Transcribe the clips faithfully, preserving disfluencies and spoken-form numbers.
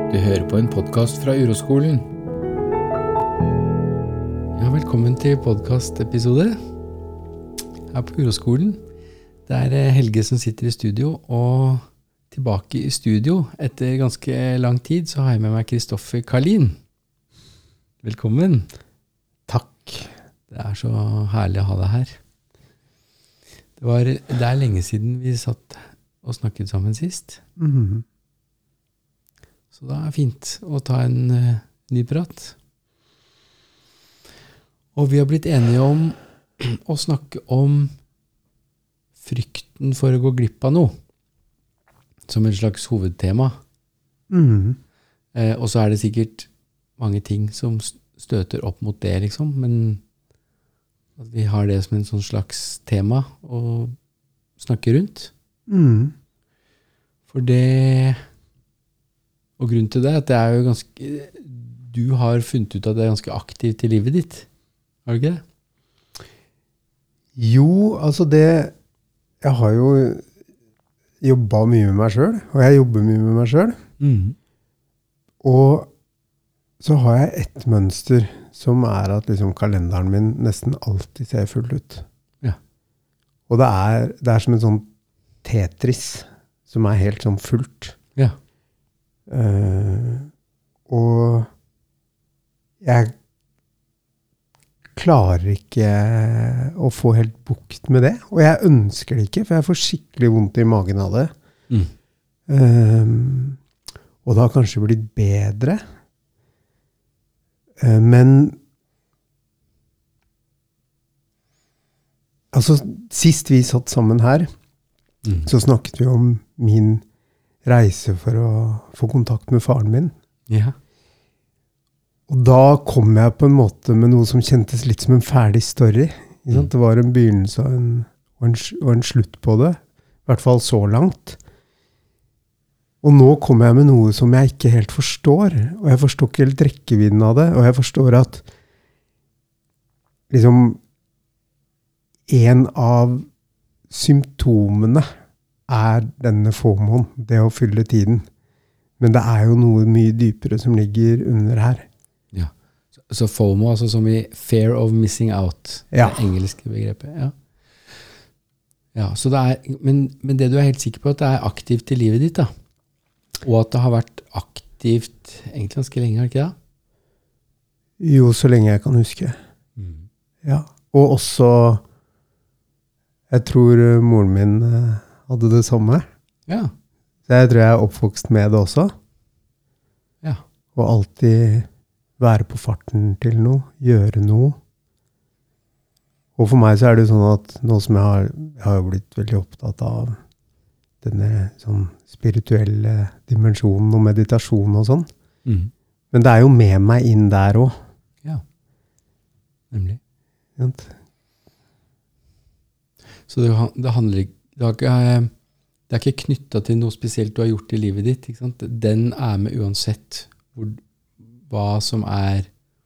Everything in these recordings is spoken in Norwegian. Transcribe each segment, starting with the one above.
Du hører på en podcast fra Uroskolen. Ja, velkommen til podcast-episode her på Uroskolen. Det er Helge som sitter i studio, og tilbake i studio etter ganske lang tid så har jeg med meg Kristoffer Karlin. Velkommen. Takk. Det er så herlig å ha deg her. Det, var, det er lenge siden vi satt og snakket sammen sist. Mhm. Så det er fint å ta en uh, ny prat. Og vi har blitt enige om å snakke om frykten for å gå glipp av noe, som en slags hovedtema. Mhm. Eh, og så er det sikkert mange ting som støter opp mot det, liksom, men at vi har det som en sånn slags tema å snakke rundt. Mhm. For det... Og grunnen til det er at det er jo ganske, du har funnet ut at det er ganske aktivt i livet ditt. Har du ikke det? Jo, altså det, jeg har jo jobbet mye med meg selv, og jeg jobber mye med meg selv. Mm. Og så har jeg et mønster som er at liksom kalenderen min nesten alltid ser full ut. Ja. Og det er, det er som en sånn Tetris som er helt sånn fullt. Ja. Uh, og jeg klarer ikke å få helt bukt med det, og jeg ønsker det ikke, for jeg får skikkelig vondt i magen av det. Mm. Uh, og det har kanskje blitt bedre, uh, men altså, sist vi satt sammen her, mm. så snakket vi om min reise for å få kontakt med faren min. Ja. Og da kom jeg på en måte med noe som kjentes litt som en ferdig story. Mm. Det var en begynnelse og en, og, en, og en slutt på det. I hvert fall så langt. Og nå kom jeg med noe som jeg ikke helt forstår. Og jeg forstår ikke helt rekkevidden av det. Og jeg forstår at liksom en av symptomene er denne FOMOen, det å fylle tiden. Men det er jo noe mye dypere som ligger under her. Ja. Så, så FOMO, altså som i fear of missing out, ja. Det engelske begrepet. Ja. Ja, så det er, men, men det du er helt sikker på at det er aktivt i livet ditt, da. Og at det har vært aktivt egentlig ganske lenge, har det ikke det? Jo, så lenge jeg kan huske. Mm. Ja. Og også, jeg tror moren min hadde det samme. Ja. Så jeg tror jeg er oppvokst med det også. Ja. Og alltid være på farten til noe, gjøre noe. Og for meg så er det sånn at nå som jeg har, jeg har blitt veldig opptatt av denne sånn spirituelle dimensjonen og meditasjon og sånn. Mm. Men det er jo med meg inn der også. Ja. Nemlig. Ja. Så det, det handler ikke Det er, ikke, det er ikke knyttet til noe spesielt du har gjort i livet ditt. Ikke sant? Den er med uansett hvor, hva som er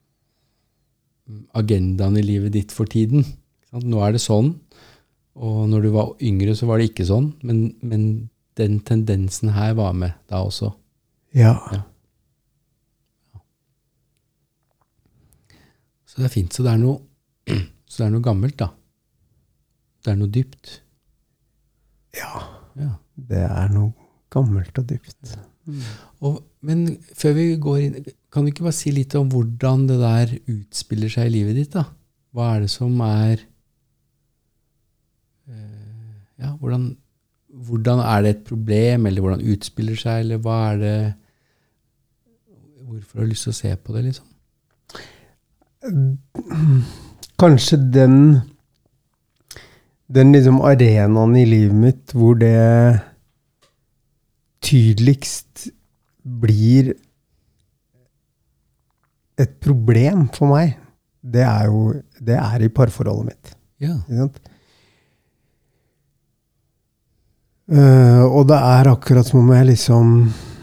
agendaen i livet ditt for tiden. Ikke sant? Nå er det sånn, og når du var yngre så var det ikke sånn, men, men den tendensen her var med da også. Ja. Ja. Så det er fint. Så det er noe, så det er noe gammelt da. Det er noe dypt. Ja, ja, det er noe gammelt og dypt. Mm. Og, men før vi går inn, kan du ikke bare si litt om hvordan det der utspiller seg i livet ditt da? Hva er det som er, uh, ja, hvordan, hvordan er det et problem, eller hvordan utspiller seg, eller hva er det, hvorfor har du lyst til å se på det liksom? Kanskje den den liksom arenaen i livet mitt hvor det tydeligst blir et problem for meg, det er jo det er i parforholdet mitt. Ja. Ikke sant? Uh, og det er akkurat som om jeg liksom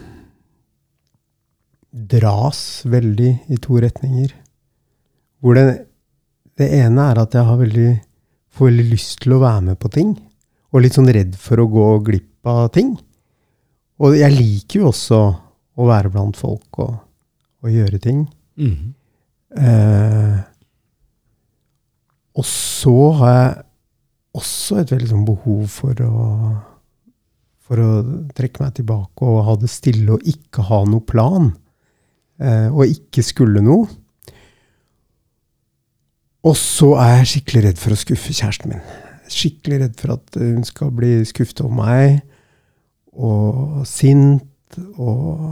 dras veldig i to retninger. Hvor det, det ene er at jeg har veldig får veldig lyst til å være med på ting, og litt sånn redd for å gå glipp av ting. Og jeg liker jo også å være blant folk og, og gjøre ting. Mm. Eh, og så har jeg også et veldig sånn behov for å, for å trekke meg tilbake og ha det stille og ikke ha noe plan. Eh, og ikke skulle noe. Og så er jeg skikkelig redd for å skuffe kjæresten min. Skikkelig redd for at hun skal bli skuffet over meg, og sint, og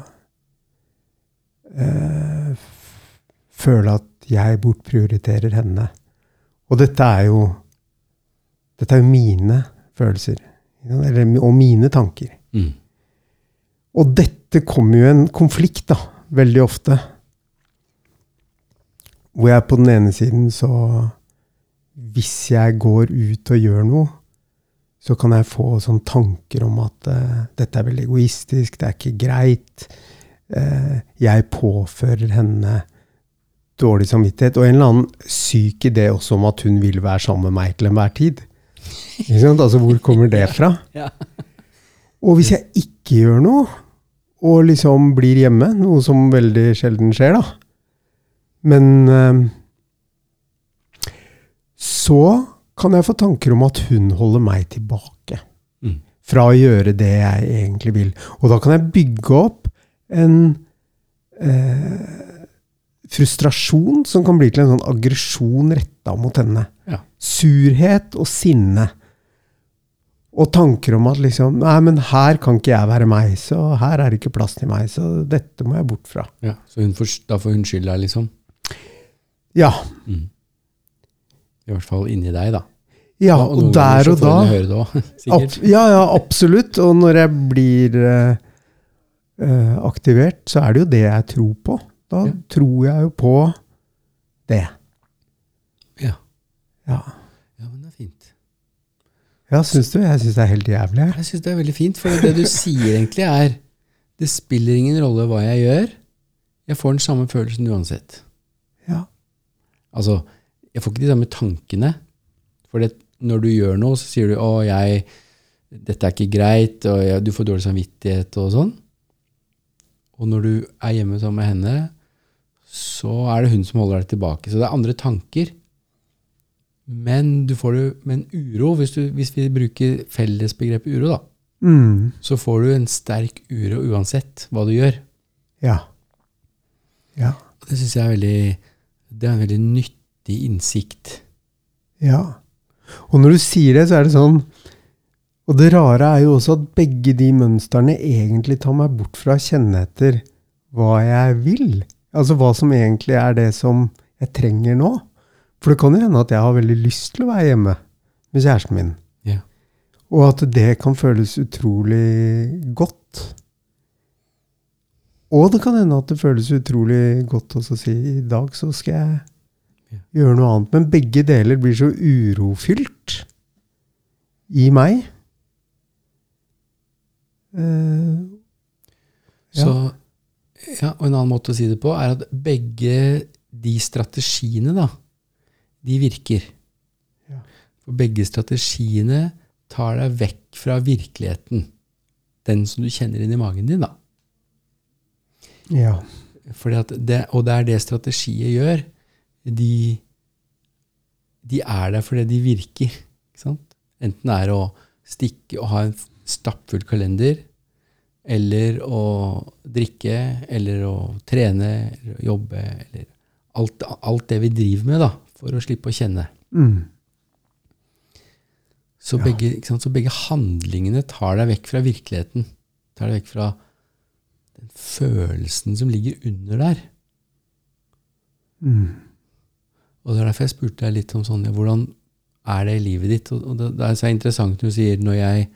eh, føle at jeg bortprioriterer henne. Og dette er jo, dette er jo mine følelser, eller, og mine tanker. Mm. Og dette kommer jo en konflikt da, veldig ofte. Hvor jeg på den ene siden så, hvis jeg går ut og gjør noe, så kan jeg få sånne tanker om at uh, dette er veldig egoistisk, det er ikke greit. Uh, jeg påfører henne dårlig samvittighet, og en eller annen syk idé også om at hun vil være sammen med meg til enhver tid. Ikke sant? Altså, hvor kommer det fra? Ja. Og hvis jeg ikke gjør noe, og liksom blir hjemme, noe som veldig sjelden skjer da, men uh, så kan jeg få tanker om at hun holder meg tilbake mm. fra å gjøre det jeg egentlig vil. Og da kan jeg bygge opp en eh, frustrasjon som kan bli til en sånn aggresjon rettet mot henne. Ja. Surhet og sinne. Og tanker om at liksom, nei, men her kan ikke jeg være meg, så her er det ikke plass til meg, så dette må jeg bort fra. Ja, så hun får, da får hun skylda, liksom? Ja. Mm. I hvert fall inni deg, da. Ja, og, og der og da... Høre det også, sikkert. Ab, ja, ja, absolutt. Og når jeg blir uh, uh, aktivert, så er det jo det jeg tror på. Da ja. tror jeg jo på det. Ja. Ja. Ja, men det er fint. Ja, synes du? Jeg synes det er helt jævlig. Jeg synes det er veldig fint, for det du sier egentlig er, det spiller ingen rolle hva jeg gjør, jeg får den samme følelsen uansett. Ja. Altså, jeg får ikke de samme tankene, for det, når du gjør noe, så sier du, å, jeg, dette er ikke greit, og jeg, du får dårlig samvittighet og sånn. Og når du er hjemme sammen med henne, så er det hun som holder deg tilbake. Så det er andre tanker. Men du får det med en uro, hvis, du, hvis vi bruker fellesbegrepet uro da, mm. så får du en sterk uro uansett hva du gjør. Ja. Ja. Det synes jeg er veldig, det er en veldig nyttig innsikt. Ja. Og når du sier det, så er det sånn, og det rare er jo også at begge de mønsterne egentlig tar meg bort fra å kjenne etter hva jeg vil. Altså hva som egentlig er det som jeg trenger nå. For det kan jo hende at jeg har veldig lyst til å være hjemme med kjæresten min. Ja. Og at det kan føles utrolig godt. Og det kan hende at det føles utrolig godt også å si, i dag så skal jeg ja. gjøre noe annet. Men begge deler blir så urofylt i meg. Uh, ja. Så, ja, og en annen måte å si det på er at begge de strategiene da, de virker. Ja. For begge strategiene tar deg vekk fra virkeligheten. Den som du kjenner inn i magen din da. Ja. Fordi at det, og det er det strategiet gjør. De, de er der fordi de virker. Ikke sant? Enten er å stikke og ha en stappfull kalender, eller å drikke, eller å trene, eller å jobbe, eller alt, alt det vi driver med da, for å slippe å kjenne. Mm. Så, ja. begge, ikke sant? Så begge handlingene tar deg vekk fra virkeligheten. Tar deg vekk fra den følelsen som ligger under der. Mm. Og det er derfor jeg spurte deg litt om sånn, ja, hvordan er det i livet ditt? Og, og det, det er så interessant når du sier, når jeg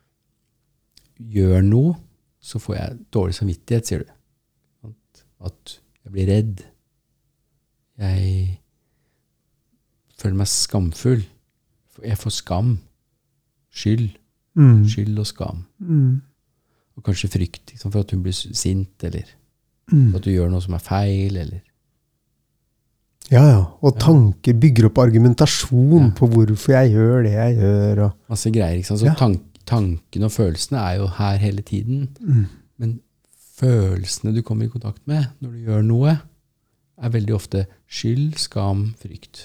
gjør noe, så får jeg dårlig samvittighet, sier du. At, at jeg blir redd. Jeg føler meg skamfull. Jeg får skam. Skyld. Mm. Skyld og skam. Mm. Og kanskje frykt, liksom, for at hun blir sint, eller mm. at du gjør noe som er feil, eller... Ja, ja. Og tanker bygger opp argumentasjon ja. på hvorfor jeg gjør det jeg gjør. Og... Masse greier, ikke sant? Så ja. tank, tanken og følelsene er jo her hele tiden. Mm. Men følelsene du kommer i kontakt med når du gjør noe, er veldig ofte skyld, skam, frykt.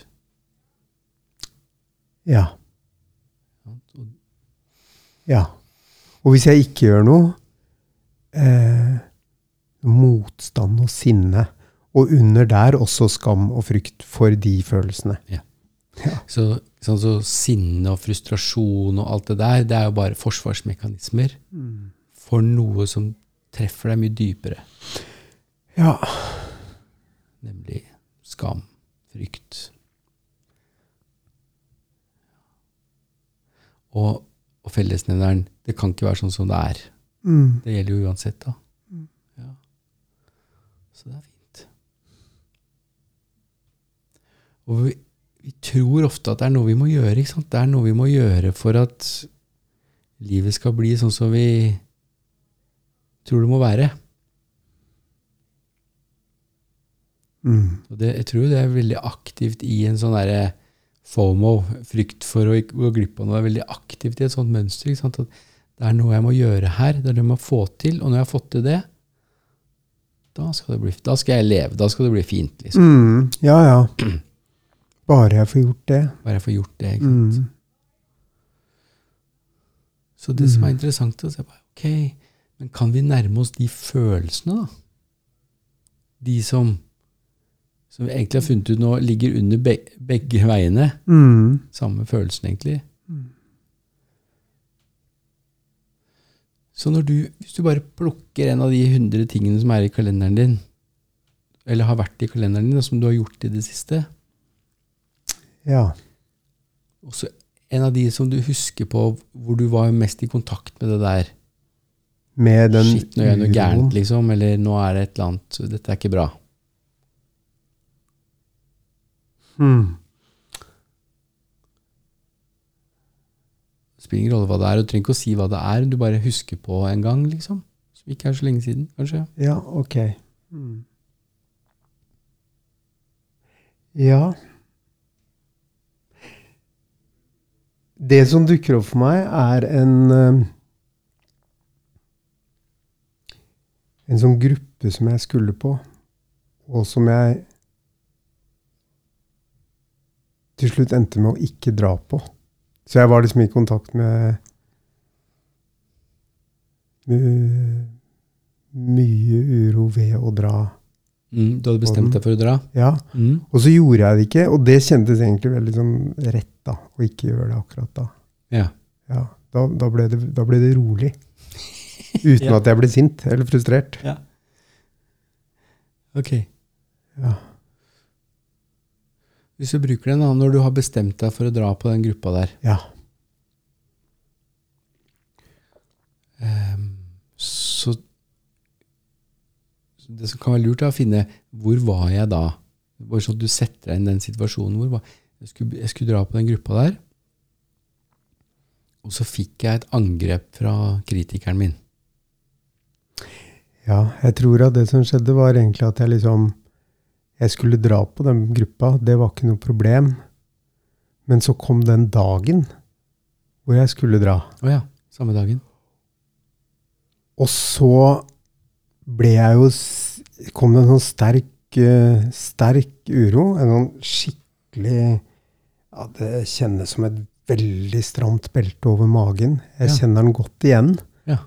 Ja. Ja. Og hvis jeg ikke gjør noe, eh, motstand og sinne, og under der også skam og frykt for de følelsene. Ja. Ja. Så, sånn, så sinne og frustrasjon og alt det der, det er jo bare forsvarsmekanismer Mm. for noe som treffer deg mye dypere. Ja. Nemlig skam, frykt. Og, og fellesnevneren, det kan ikke være sånn som det er. Mm. Det gjelder jo uansett da. Mm. Ja. Så det er fint. Og vi, vi tror ofte at det er noe vi må gjøre, ikke sant? Det er noe vi må gjøre for at livet skal bli sånn som vi tror det må være. Mm. Og det, jeg tror det er veldig aktivt i en sånn der FOMO, frykt for å gå glipp av noe, det er veldig aktivt i et sånt mønster, ikke sant? At det er noe jeg må gjøre her, det er noe jeg må få til, og når jeg har fått til det, da skal, det bli, da skal jeg leve, da skal det bli fint, liksom. Mm. Ja, ja. Bare jeg får gjort det. Bare jeg får gjort det, ikke sant? Mm. Så det som Mm. er interessant, er å se, ok, men kan vi nærme oss de følelsene da? De som, som vi egentlig har funnet ut nå, ligger under be, begge veiene. Mm. Samme følelsen egentlig. Mm. Så når du, hvis du bare plukker en av de hundre tingene som er i kalenderen din, eller har vært i kalenderen din, som du har gjort i det siste, Ja. og så en av de som du husker på, hvor du var mest i kontakt med det der, Med den shit, nå gjør jeg noe uroen. gærent, liksom, eller nå er det et eller annet, dette er ikke bra. Mm. Det spiller ingen rolle hva det er, og du trenger ikke å si hva det er, du bare husker på en gang, liksom, som ikke er så lenge siden, kanskje. Ja, ok. Mm. Ja. Det som dukker opp for meg er en eh, en sånn gruppe som jeg skulle på, og som jeg til slutt endte med å ikke dra på. Så jeg var liksom i kontakt med, med mye uro ved å dra. Mm, du hadde bestemt deg for å dra? Ja, Mm. og så gjorde jeg det ikke, og det kjentes egentlig veldig sånn rett da, å ikke gjøre det akkurat da. Ja. Ja, da, da, ble, det, da ble det rolig. Uten Ja. at jeg ble sint eller frustrert. Ja. Ok. Ja. Hvis du bruker den da, når du har bestemt deg for å dra på den gruppa der, Ja. um, så, så det som kan være lurt er å finne, hvor var jeg da? Bare sånn at du setter deg inn i den situasjonen, hvor var, jeg, skulle, jeg skulle dra på den gruppa der, og så fikk jeg et angrep fra kritikeren min. Ja, jeg tror at det som skjedde var egentlig at jeg liksom, jeg skulle dra på den gruppa, det var ikke noe problem. Men så kom den dagen hvor jeg skulle dra. Åja, samme dagen. Og så ble jeg jo, s- kom det en sånn sterk, eh, sterk uro, en sånn skikkelig, ja, det kjennes som et veldig stramt belte over magen. Jeg Ja. kjenner den godt igjen. Ja.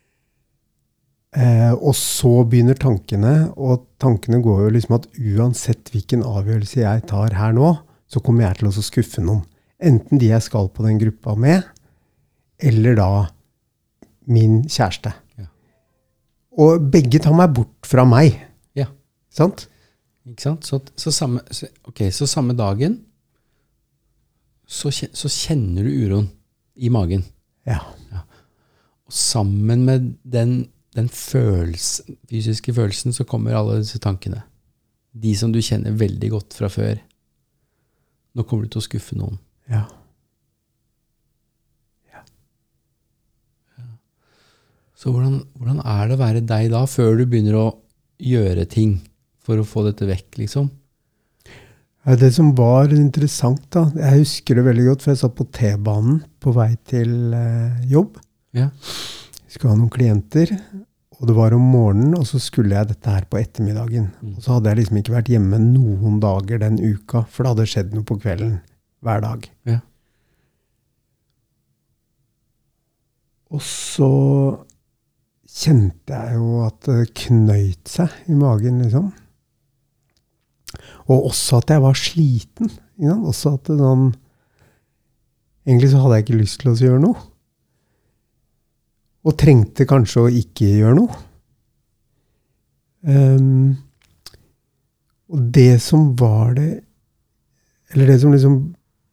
Eh, og så begynner tankene, og tankene går jo liksom at uansett hvilken avgjørelse jeg tar her nå, så kommer jeg til å skuffe noen. Enten de jeg skal på den gruppa med, eller da min kjæreste. Ja. Og begge tar meg bort fra meg. Ja. Sant? Ikke sant? Så, så, samme, så, ok, så samme dagen, så, kjen- så kjenner du uroen i magen. Ja. Og sammen med den, den følelsen, fysiske følelsen, så kommer alle disse tankene. De som du kjenner veldig godt fra før. Nå kommer du til å skuffe noen. Ja. Så hvordan, hvordan er det å være deg da, før du begynner å gjøre ting for å få dette vekk, liksom? Ja, det som var interessant da, jeg husker det veldig godt, for jeg satt på T-banen på vei til eh, jobb. Ja. Jeg skulle ha noen klienter, Og det var om morgenen, og så skulle jeg dette her på ettermiddagen. Mm. Og så hadde jeg liksom ikke vært hjemme noen dager den uka, for det hadde skjedd noe på kvelden hver dag. Ja. Og så kjente jeg jo at det knøyt seg i magen, liksom. Og også at jeg var sliten. Ja? Også at det sånn... Egentlig så hadde jeg ikke lyst til å gjøre noe. Og trengte kanskje å ikke gjøre noe. Um, og det som var det, eller det som liksom,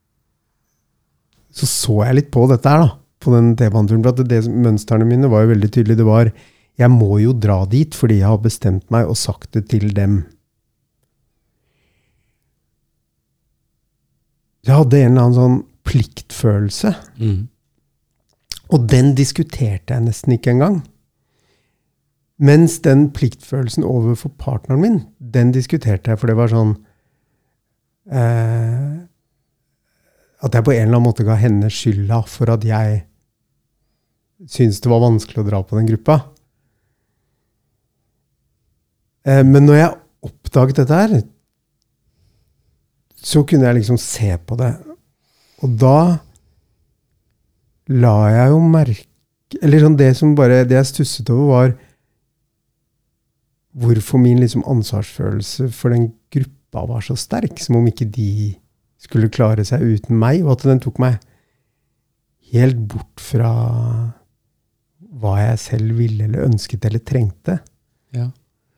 så så jeg litt på dette her da, på den T-baneturen, for at det, det mønstrene mine var jo veldig tydelig. Det var, jeg må jo dra dit, fordi jeg har bestemt meg og sagt det til dem. Jeg hadde en eller annen sånn pliktfølelse. Mm. Og den diskuterte jeg nesten ikke engang. Mens den pliktfølelsen overfor partneren min, den diskuterte jeg, for det var sånn eh, at jeg på en eller annen måte ga henne skylda for at jeg syntes det var vanskelig å dra på den gruppa. Eh, men når jeg oppdaget dette her, så kunne jeg liksom se på det. Og da la jeg jo merke, eller sånn det som bare, det jeg stusset over var hvorfor min liksom ansvarsfølelse for den gruppa var så sterk, som om ikke de skulle klare seg uten meg, og at den tok meg helt bort fra hva jeg selv ville, eller ønsket, eller trengte. Ja.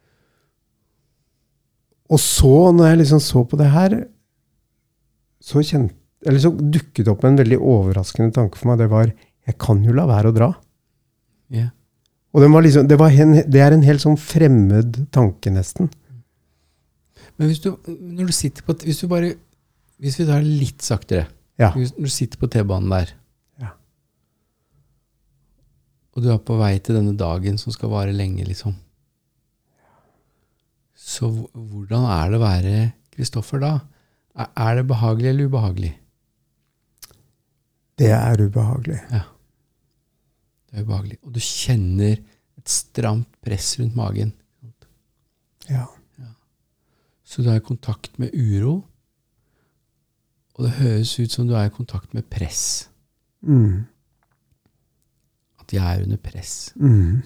Og så, når jeg liksom så på det her, så kjente eller så dukket opp en veldig overraskende tanke for meg. Det var, jeg kan jo la være å dra. Yeah. Og den var liksom, det, var en, det er en helt sånn fremmed tanke nesten. Men hvis du, når du sitter på, hvis du bare, hvis vi tar det litt saktere, ja. Hvis, når du sitter på T-banen der, ja. Og du er på vei til denne dagen som skal vare lenge, liksom. Så hvordan er det å være Kristoffer da? Er, er det behagelig eller ubehagelig? Det er ubehagelig. Ja, det er ubehagelig. Og du kjenner et stramt press rundt magen. Ja. Ja. Så du er i kontakt med uro, og det høres ut som du er i kontakt med press. Mm. At jeg er under press. Mm.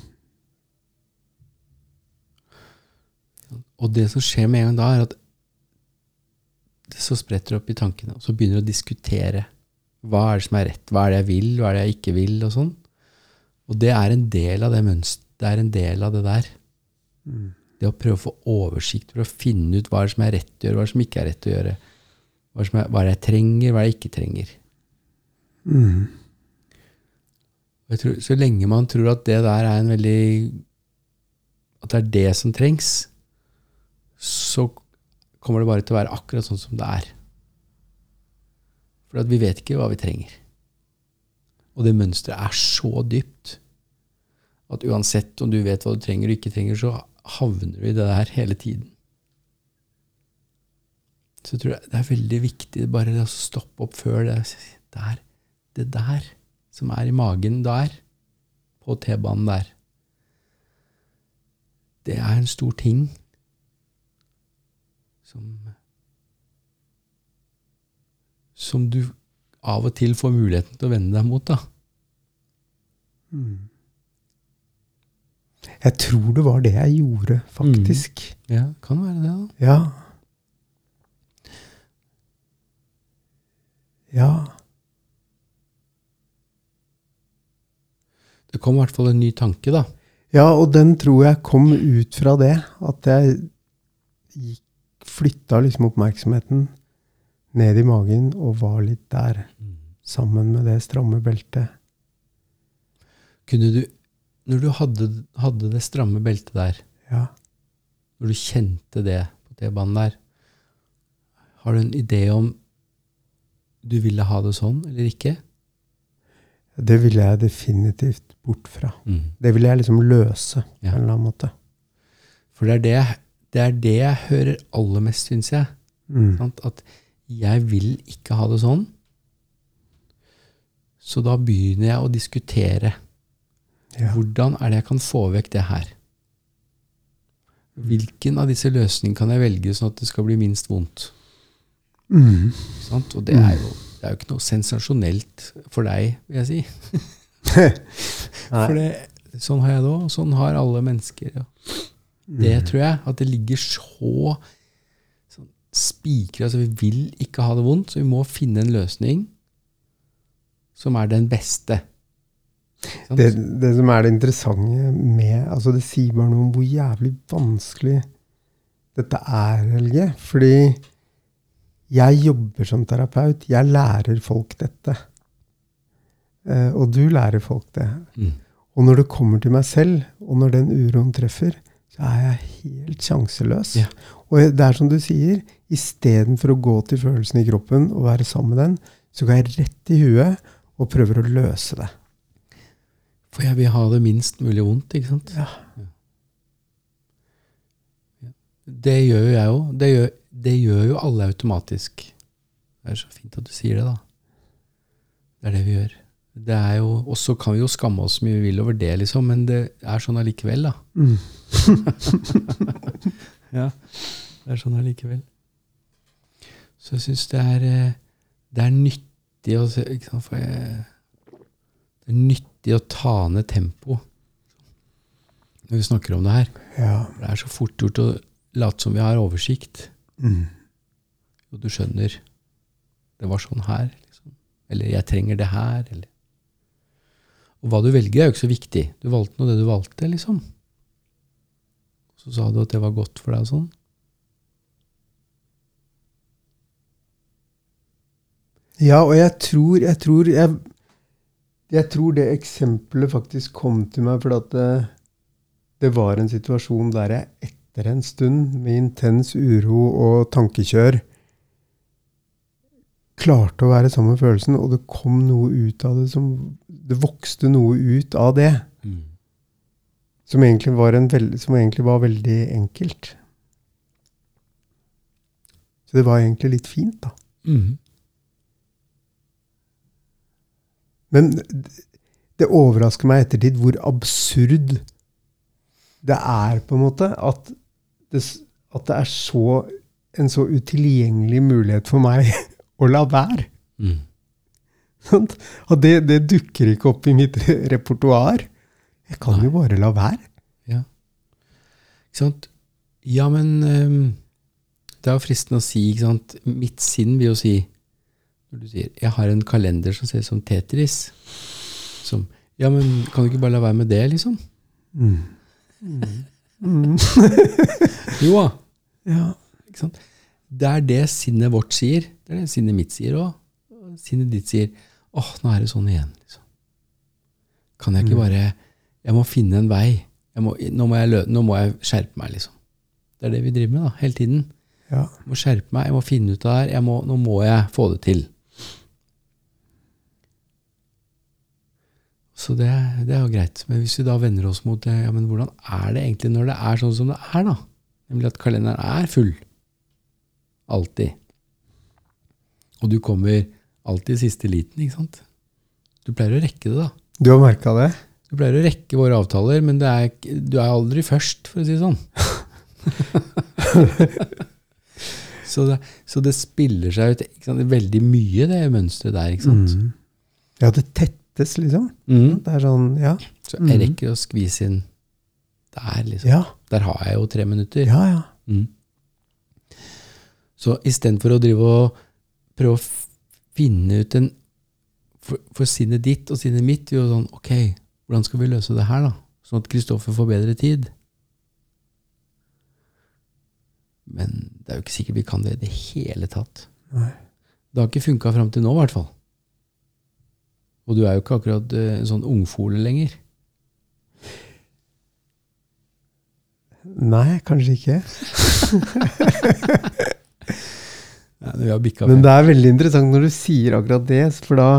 Og det som skjer med en gang da, er at det så spretter opp i tankene, og så begynner du å diskutere. Hva er det som er rett? Hva er det jeg vil? Hva er det jeg ikke vil? Og sånn. Og det er en del av det mønsteret. Det er en del av det der. Mm. Det å prøve å få oversikt, for å finne ut hva er det som er rett å gjøre, hva er det som ikke er rett å gjøre. Hva er det, som er, hva er det jeg trenger, hva er det jeg ikke trenger. Mm. Og jeg tror, så lenge man tror at det der er en veldig, at det er det som trengs, så kommer det bare til å være akkurat sånn som det er. For at vi vet ikke hva vi trenger. Og det mønstret er så dypt at uansett om du vet hva du trenger og ikke trenger, så havner du i det der hele tiden. Så jeg tror det er veldig viktig bare å stoppe opp før det der, det der som er i magen der, på T-banen der. Det er en stor ting som som du av og til får muligheten til å vende deg mot, da. Mm. Jeg tror det var det jeg gjorde, faktisk. Mm. Ja, kan være det, da. Ja. Ja. Det kom i hvert fall en ny tanke, da. Ja, og den tror jeg kom ut fra det, at jeg gikk, flytta liksom oppmerksomheten ned i magen og var litt der, mm. sammen med det stramme beltet. Kunne du, når du hadde, hadde det stramme beltet der, ja. Når du kjente det på T-banen der, har du en idé om du ville ha det sånn, eller ikke? Det ville jeg definitivt bort fra. Mm. Det ville jeg liksom løse, ja. På en eller annen måte. For det er det, det er det jeg hører aller mest, synes jeg. Mm. Sant? At jeg vil ikke ha det sånn. Så da begynner jeg å diskutere. Ja. Hvordan er det jeg kan få vekk det her? Hvilken av disse løsningene kan jeg velge sånn at det skal bli minst vondt? Mm. Sant? Og det er, jo, det er jo ikke noe sensasjonelt for deg, vil jeg si. For det, sånn har jeg det også, sånn har alle mennesker. Ja. Det tror jeg, at det ligger så sånn, spikret, altså vi vil ikke ha det vondt, så vi må finne en løsning som er den beste. Det, det som er det interessante med, altså det sier bare noe om hvor jævlig vanskelig dette er, Helge, fordi jeg jobber som terapeut, jeg lærer folk dette, eh, og du lærer folk det. Mm. Og når det kommer til meg selv, og når den uroen treffer, så er jeg helt sjanseløs. Ja. Og det er som du sier, i stedet for å gå til følelsen i kroppen og være sammen med den, så går jeg rett i huet og prøver å løse det. For jeg vil ha det minst mulig vondt, ikke sant? Ja. Ja. Det gjør jo jeg jo. Det gjør, det gjør jo alle automatisk. Det er så fint at du sier det da. Det er det vi gjør. Det er jo, og så kan vi jo skamme oss mye vi vil over det, liksom, men det er sånn allikevel, da. Mm. Ja, det er sånn allikevel. Så jeg synes det er, det er nyttig å se, ikke sant, for jeg, det er nyttig å ta ned tempo når vi snakker om det her. Ja. Det er så fort gjort å late som vi har oversikt. Mm. Og du skjønner, det var sånn her, liksom. Eller jeg trenger det her, eller og hva du velger er jo ikke så viktig. Du valgte noe det du valgte, liksom. Så sa du at det var godt for deg og sånn. Ja, og jeg tror, jeg tror, jeg, jeg tror det eksempelet faktisk kom til meg, for at det, det var en situasjon der jeg etter en stund med intens uro og tankekjør klarte å være sammen med følelsen, og det kom noe ut av det som, det vokste noe ut av det, mm. som, egentlig var en veld, som egentlig var veldig enkelt. Så det var egentlig litt fint, da. Mm. Men det overrasker meg ettertid hvor absurd det er, på en måte, at det, at det er så, en så utilgjengelig mulighet for meg å la være. Mm. Sånn? Og det, det dukker ikke opp i mitt repertoar. Jeg kan Nei. jo bare la være. Ja. Ikke sant? Ja, men um, det er jo fristende å si, ikke sant? Mitt sinn vil jo si, når du sier, jeg har en kalender som ser ut som Tetris. Som, ja, men kan du ikke bare la være med det, liksom? Mm. Mm. Mm. Jo da. Ja. Ikke sant? Det er det sinnet vårt sier. Det er det sinnet mitt sier også. Sinnet ditt sier, åh, nå er det sånn igjen. Liksom. Kan jeg ikke bare, jeg må finne en vei. Jeg må, nå, må jeg lø, nå må jeg skjerpe meg, liksom. Det er det vi driver med da, hele tiden. Ja. Jeg må skjerpe meg, jeg må finne ut av det her, jeg må, nå må jeg få det til. Så det, det er jo greit. Men hvis vi da vender oss mot det, ja, men hvordan er det egentlig når det er sånn som det er da? Nemlig at kalenderen er full. Alltid. Og du kommer alltid i siste liten, ikke sant? Du pleier å rekke det da. Du har merket det? Du pleier å rekke våre avtaler, men det er, du er aldri først, for å si sånn. så, det, så det spiller seg ut, ikke sant? Det er veldig mye det mønstret der, ikke sant? Mm. Ja, det tettes liksom. Mm. Det er sånn, ja. Så jeg rekker å skvise inn der, liksom. Ja. Der har jeg jo tre minutter. Ja, ja. Mm. Så i stedet for å drive og prøve å finne ut en, for, for sinnet ditt og sinnet mitt, vi er jo sånn, ok, hvordan skal vi løse det her da? Sånn at Kristoffer får bedre tid. Men det er jo ikke sikkert vi kan det i det hele tatt. Nei. Det har ikke funket frem til nå i hvert fall. Og du er jo ikke akkurat uh, en sånn ungfole lenger. Nei, kanskje ikke. Ja, vi har bikket Men det er veldig interessant når du sier akkurat det, for da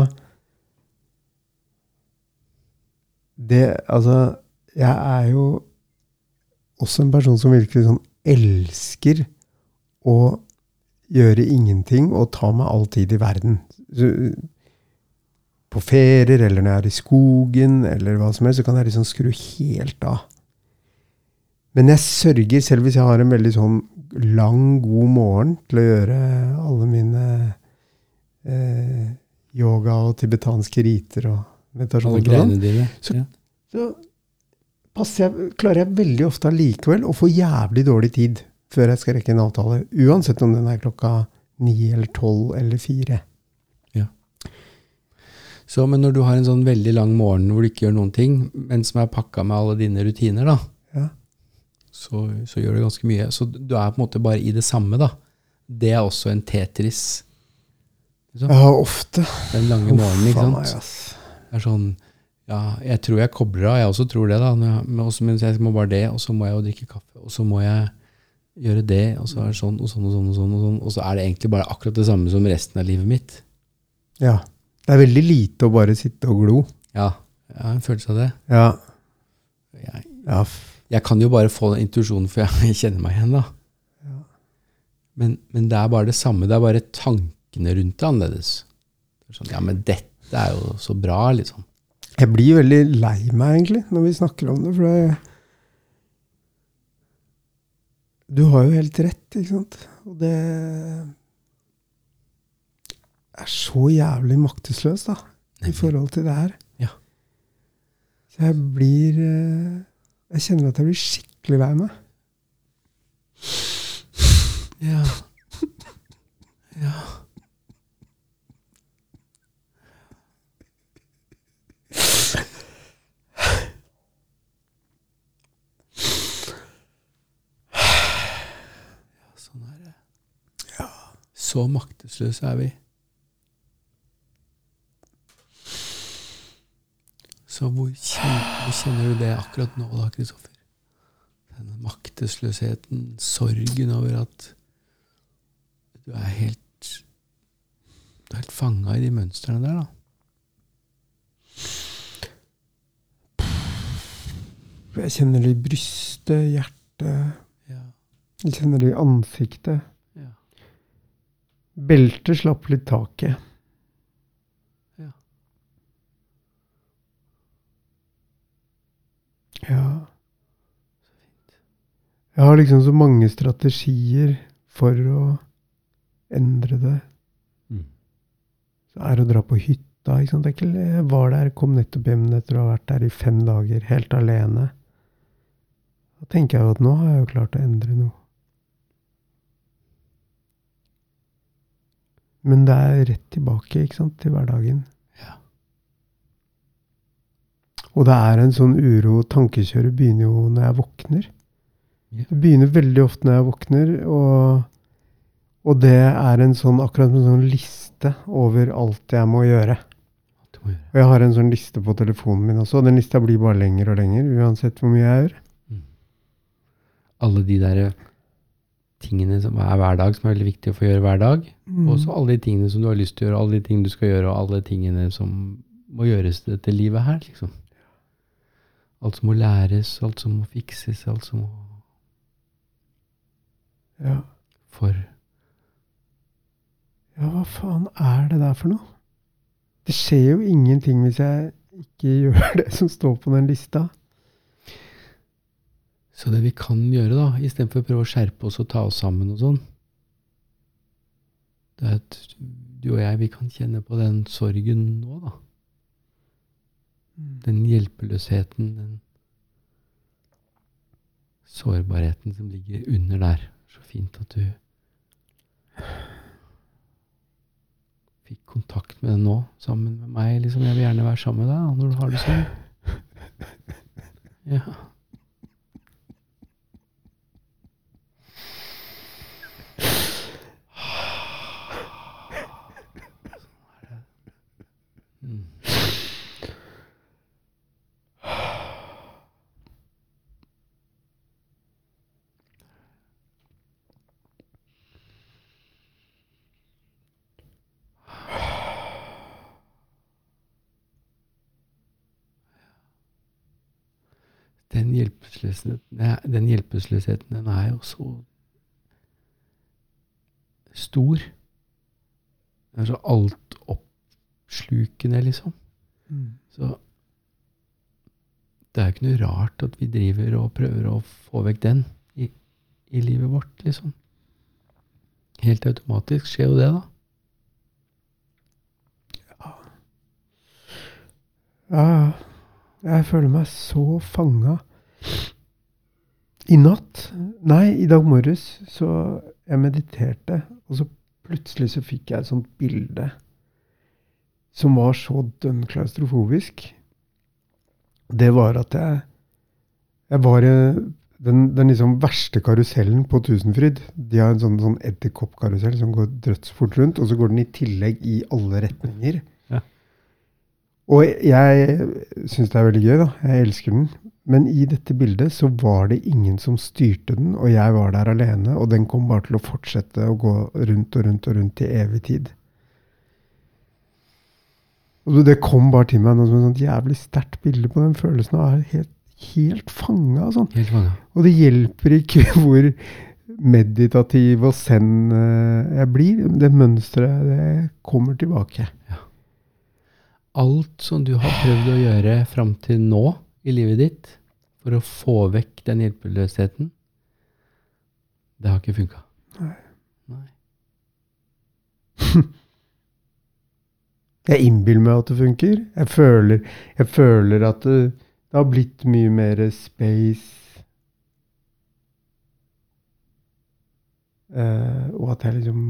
det, altså, jeg er jo også en person som virkelig sånn elsker å gjøre ingenting og ta meg all tid i verden. Så, på ferier, eller når jeg er i skogen, eller hva som helst, så kan jeg liksom skru helt av. Men jeg sørger, selv hvis jeg har en veldig sånn lang, god morgen til å gjøre alle mine eh, yoga og tibetanske riter og meditasjon. Alle greiene dine. Så, Ja. så passer jeg, klarer jeg veldig ofte likevel å få jævlig dårlig tid før jeg skal rekke en avtale, uansett om den er klokka ni eller tolv eller fire. Ja. Så, men når du har en sånn veldig lang morgen hvor du ikke gjør noen ting, men som er pakket med alle dine rutiner da, Ja. så, så gjør du ganske mye. Så du er på en måte bare i det samme da. Det er også en Tetris. Liksom. Ja, ofte. Den lange morgenen, ikke sant? Uff, faen meg, ass. Det er sånn, ja, jeg tror jeg kobler av, jeg også tror det da, når jeg, men også, mens jeg må bare det, og så må jeg jo drikke kaffe, og så må jeg gjøre det, og så er det sånn, og sånn, og sånn, og sånn, og sånn, og så er det egentlig bare akkurat det samme som resten av livet mitt. Ja, det er veldig lite å bare sitte og glo. Ja, jeg har en følelse av det. Ja. Jeg, Ja. jeg kan jo bare få den intuisjonen, for jeg kjenner meg igjen da. Ja. Men, men det er bare det samme, det er bare tankene rundt det annerledes. Det er sånn, ja, men dette er jo så bra, liksom. Jeg blir veldig lei meg egentlig når vi snakker om det, for det, du har jo helt rett, ikke sant? Og det er så jævlig maktesløst da, i forhold til det her. Ja. Så jeg blir, jeg kjenner at jeg blir skikkelig lei meg. Ja. Ja. Så maktesløse er vi. Så hvor kjenner, hvor kjenner du det akkurat nå da, Kristoffer? Denne maktesløsheten, sorgen over at du er helt, du er helt fanget i de mønstrene der da. Jeg kjenner det i brystet, hjertet, Ja. jeg kjenner det i ansiktet. Ja. Beltet slapp litt taket. Ja. Ja. Jeg har liksom så mange strategier for å endre det. Mm. Så er det å dra på hytta, ikke sant? Jeg var der, kom nettopp hjem etter å ha vært der i fem dager, helt alene. Da tenker jeg jo at nå har jeg jo klart å endre noe. Men det er rett tilbake, ikke sant, til hverdagen. Ja. Og det er en sånn uro, tankekjøret begynner jo når jeg våkner. Ja. Det begynner veldig ofte når jeg våkner, og, og det er en sånn, akkurat en sånn liste over alt jeg må gjøre. Du må gjøre. Og jeg har en sånn liste på telefonen min også, og den lista blir bare lenger og lenger, uansett hvor mye jeg gjør. Mm. Alle de der tingene som er hver dag, som er veldig viktig å få gjøre hver dag, Mm. og også alle de tingene som du har lyst til å gjøre, alle de tingene du skal gjøre, og alle tingene som må gjøres til dette livet her, liksom. Alt som må læres, alt som må fikses, alt som må... Ja. For... Ja, hva faen er det der for noe? Det skjer jo ingenting hvis jeg ikke gjør det som står på den lista. Så det vi kan gjøre da, i stedet for å prøve å skjerpe oss og ta oss sammen og sånn, det er at du og jeg, vi kan kjenne på den sorgen nå da. Den hjelpeløsheten, den sårbarheten som ligger under der. Så fint at du fikk kontakt med den nå, sammen med meg. Liksom. Jeg vil gjerne være sammen med deg når du har det sånn. Ja. Mm. Den hjelpeløsheten, den hjelpeløsheten, den er jo så stor. Den er så alt opp slukende, liksom. Mm. Så det er jo ikke noe rart at vi driver og prøver å få vekk den i, i livet vårt, liksom. Helt automatisk skjer jo det, da. Ja, jeg føler meg så fanga. I natt, nei, i dag morges, så jeg mediterte, og så plutselig så fikk jeg et sånt bilde som var så dønn klaustrofobisk. Det var at jeg, jeg var i den, den liksom verste karusellen på Tusenfryd. De har en sånn, sånn edderkoppkarusell som går drøtsfort rundt, og så går den i tillegg i alle retninger. Ja. Og jeg synes det er veldig gøy da, jeg elsker den. Men i dette bildet så var det ingen som styrte den, og jeg var der alene, og den kom bare til å fortsette å gå rundt og rundt og rundt i evig tid. Og det kom bare til meg noe som et sånt jævlig sterkt bilde på den følelsen av å være helt, helt fanget. Sånn. Helt fanget. Og det hjelper ikke hvor meditativ og zen jeg blir. Det mønstret, det kommer tilbake. Ja. Alt som du har prøvd å gjøre frem til nå i livet ditt, for å få vekk den hjelpeløsheten, det har ikke funket. Nei. Nei. Jeg innbiller meg at det funker. Jeg føler, jeg føler at det, det har blitt mye mer space. Uh, og at jeg liksom...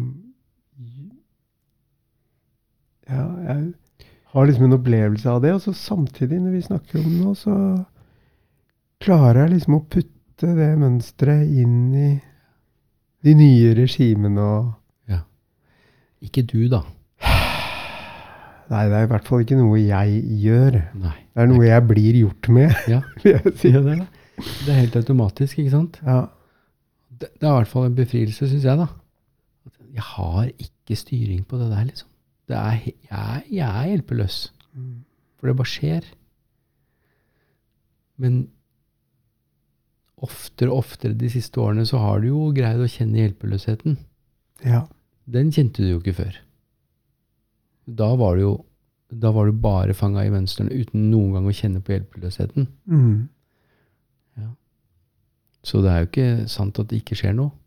Ja, jeg har liksom en opplevelse av det. Og så samtidig, når vi snakker om det nå, så klarer jeg liksom å putte det mønstret inn i de nye regimene. Og ja. Ikke du, da. Nei, det er i hvert fall ikke noe jeg gjør. Nei. Det er noe jeg blir gjort med. Ja, jeg si. ja det, er det. Det er helt automatisk, ikke sant? Ja. Det, det er i hvert fall en befrielse, synes jeg da. Jeg har ikke styring på det der, liksom. Det er, jeg, jeg er hjelpeløs. Mm. For det bare skjer. Men oftere og oftere de siste årene så har du jo greid å kjenne hjelpeløsheten. Ja. Den kjente du jo ikke før. Da var du jo da var du bare fanget i mønstrene uten noen gang å kjenne på hjelpeløsheten. Mm. Ja. Så det er jo ikke sant at det ikke skjer noe.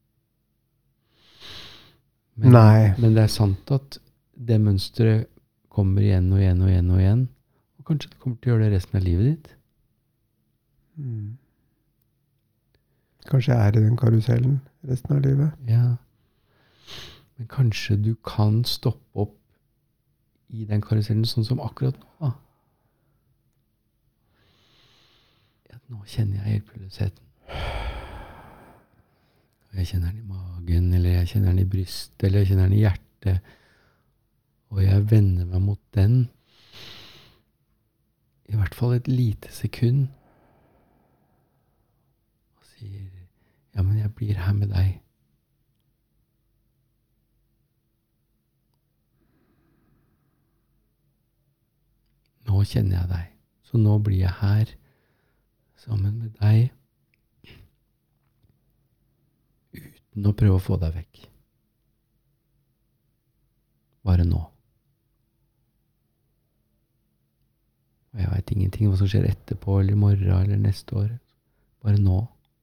Men, Nei. men det er sant at det mønstret kommer igjen og igjen og igjen og igjen. Og kanskje det kommer til å gjøre det resten av livet ditt. Mm. Kanskje jeg er i den karusellen resten av livet. Ja. Men kanskje du kan stoppe opp i den karusellen sånn som akkurat nå. Da. Ja, nå kjenner jeg hjelpeløsheten. Jeg kjenner den i magen, eller jeg kjenner den i brystet, eller jeg kjenner den i hjertet. Og jeg vender meg mot den i hvert fall et lite sekund og sier, ja, men jeg blir her med deg. Nå kjenner jeg deg, så nå blir jeg her sammen med deg uten å prøve å få deg vekk. Bare nå. Og jeg vet ingenting hva som skjer etterpå, eller i morgen, eller neste år. Bare nå.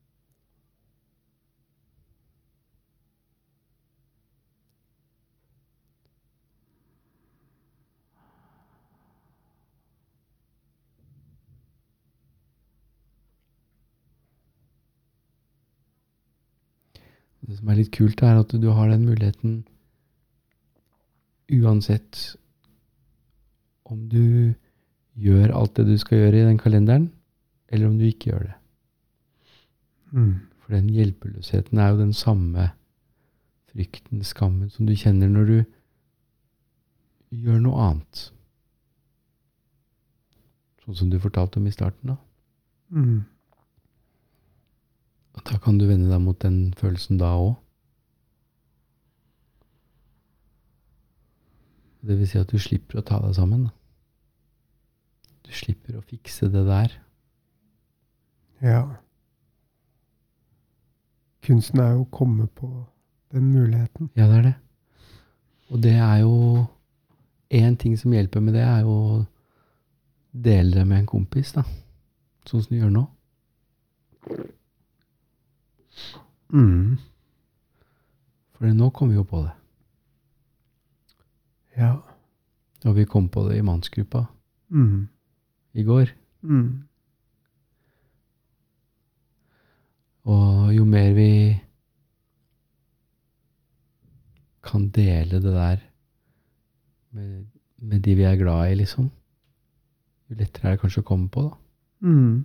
Det som er litt kult er at du har den muligheten uansett om du gjør alt det du skal gjøre i den kalenderen, eller om du ikke gjør det. Mm. For den hjelpeløsheten er jo den samme frykten, skammen som du kjenner når du gjør noe annet. Sånn som du fortalte om i starten da. Mm. Og da kan du vende deg mot den følelsen da også. Det vil si at du slipper å ta deg sammen. Du slipper å fikse det der. Ja. Kunsten er jo å komme på den muligheten. Ja, det er det. Og det er jo en ting som hjelper med det er jo å dele det med en kompis, da. Sånn som du gjør nå. Mm. For nå kom vi jo på det. Ja. Og vi kom på det i mannsgruppa Mm. i går. Mm. Og jo mer vi kan dele det der med, med de vi er glad i, liksom, jo lettere er det kanskje å komme på, da. Mm.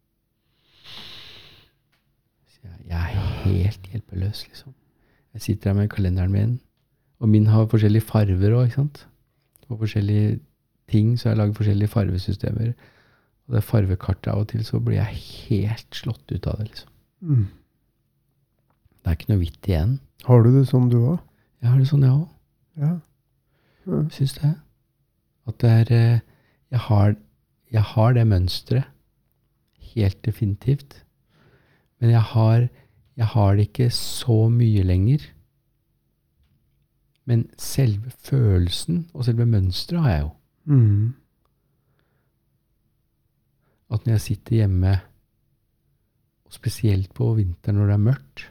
Så jeg, jeg er helt hjelpeløs, liksom. Jeg sitter her med kalenderen min, og min har forskjellige farver også, ikke sant? Og forskjellige ting, så jeg lager forskjellige farvesystemer. Og det farvekartet av og til, så blir jeg helt slått ut av det, liksom. Mm. Det er ikke noe vitt igjen. Har du det sånn du også? Jeg har det sånn, jeg også. Ja. Ja. Jeg synes det. At det er, eh, jeg har, jeg har det mønstret, helt definitivt. Men jeg har, jeg har det ikke så mye lenger. Men selve følelsen og selve mønstret har jeg jo. Mm. At når jeg sitter hjemme, og spesielt på vinteren når det er mørkt,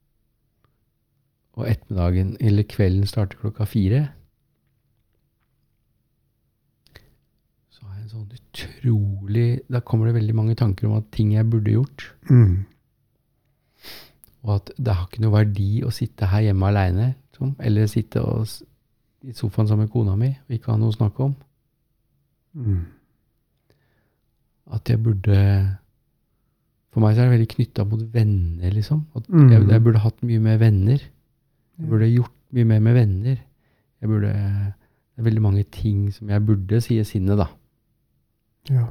og ettermiddagen eller kvelden starter klokka fire, så har jeg en sånn utrolig, da kommer det veldig mange tanker om at ting jeg burde gjort, Mm. og at det har ikke noe verdi å sitte her hjemme alene, liksom, eller sitte og, s- i sofaen sammen med kona mi, og ikke ha noe å snakke om. Mm. At jeg burde, for meg så er det veldig knyttet mot venner, liksom. At Mm. jeg, jeg burde hatt mye mer venner. Jeg burde gjort mye mer med venner. Jeg burde, det er veldig mange ting som jeg burde, sier sinne, da. Ja.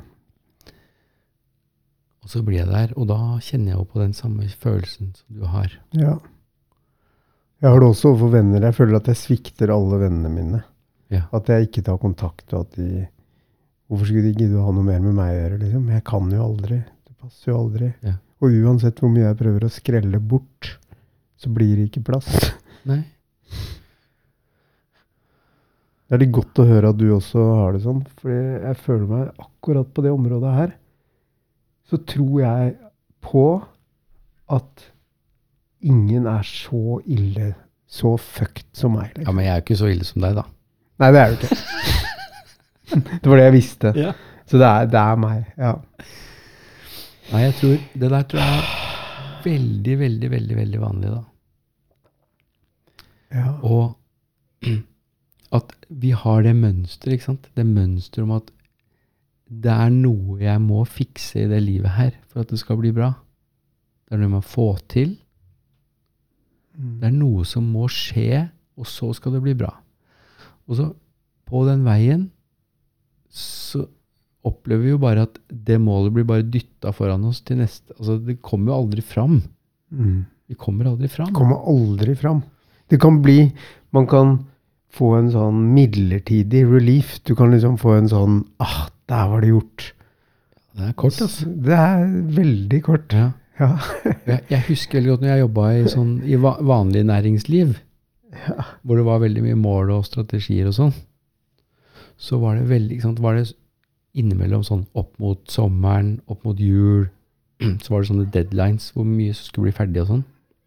Og så blir jeg der, og da kjenner jeg jo på den samme følelsen som du har. Ja. Jeg har det også overfor venner. Jeg føler at jeg svikter alle vennene mine. Ja. At jeg ikke tar kontakt, og at de... Hvorfor skulle de gidde å ha noe mer med meg å gjøre, liksom? Jeg kan jo aldri. Det passer jo aldri. Ja. Og uansett hvor mye jeg prøver å skrelle bort, så blir det ikke plass. Nei. Det er litt godt å høre at du også har det sånn, for jeg føler meg akkurat på det området her, så tror jeg på at ingen er så ille, så fucked som meg. Liksom. Ja, men jeg er jo ikke så ille som deg, da. Nei, det er du ikke. Det var det jeg visste. Ja. Så det er, det er meg, ja. Nei, jeg tror, det der tror jeg er veldig, veldig, veldig, veldig vanlig, da. Ja. Og at vi har det mønstret, ikke sant? Det mønstret om at det er noe jeg må fikse i det livet her for at det skal bli bra. Det er noe man får til. Det er noe som må skje, og så skal det bli bra. Og så på den veien så opplever vi jo bare at det målet blir bare dyttet foran oss til neste. Altså det kommer jo aldri fram. Mm. Vi kommer aldri fram. Kommer aldri fram. Det kan bli, man kan få en sånn midlertidig relief. Du kan liksom få en sånn, ah, der var det gjort. Det er kort, altså. Det er veldig kort. Ja. Ja. Jeg, jeg husker veldig godt når jeg jobbet i, sånn, i va vanlig næringsliv, Ja. hvor det var veldig mye mål og strategier og sånn, så var det veldig, ikke sant, var det innimellom sånn opp mot sommeren, opp mot jul, så var det sånne deadlines, hvor mye som skulle bli ferdig og sånn.